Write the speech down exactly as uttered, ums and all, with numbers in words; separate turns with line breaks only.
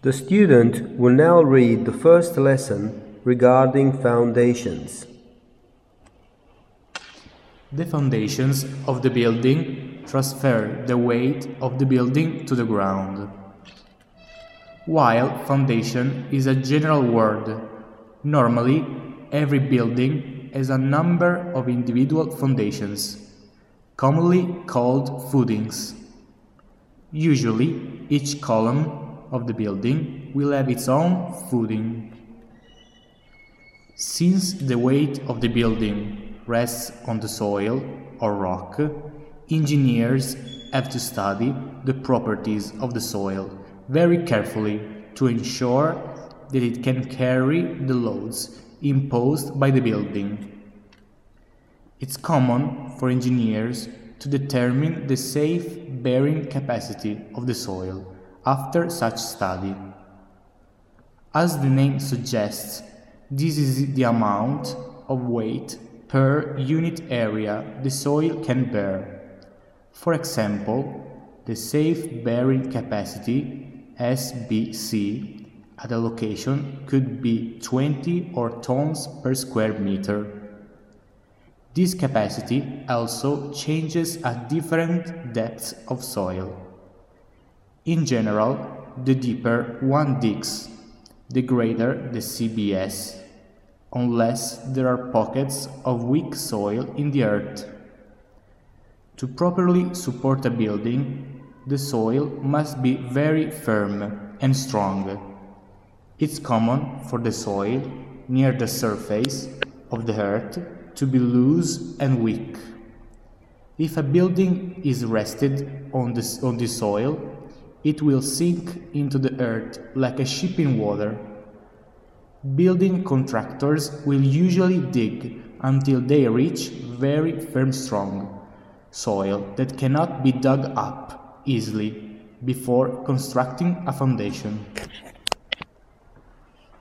The student will now read the first lesson regarding foundations.
The foundations of the building transfer the weight of the building to the ground. While foundation is a general word, normally every building has a number of individual foundations, commonly called footings. Usually, each column of the building will have its own footing. Since the weight of the building rests on the soil or rock, engineers have to study the properties of the soil very carefully to ensure that it can carry the loads imposed by the building. It's common for engineers to determine the safe bearing capacity of the soil after such study. As the name suggests, this is the amount of weight per unit area the soil can bear. For example, the safe bearing capacity S B C at a location could be twenty or tons per square meter. This capacity also changes at different depths of soil. In general, the deeper one digs, the greater the C B S, unless there are pockets of weak soil in the earth. To properly support a building, the soil must be very firm and strong. It's common for the soil near the surface of the earth to be loose and weak. If a building is rested on the, on the soil, it will sink into the earth like a ship in water. Building contractors will usually dig until they reach very firm strong soil that cannot be dug up easily before constructing a foundation.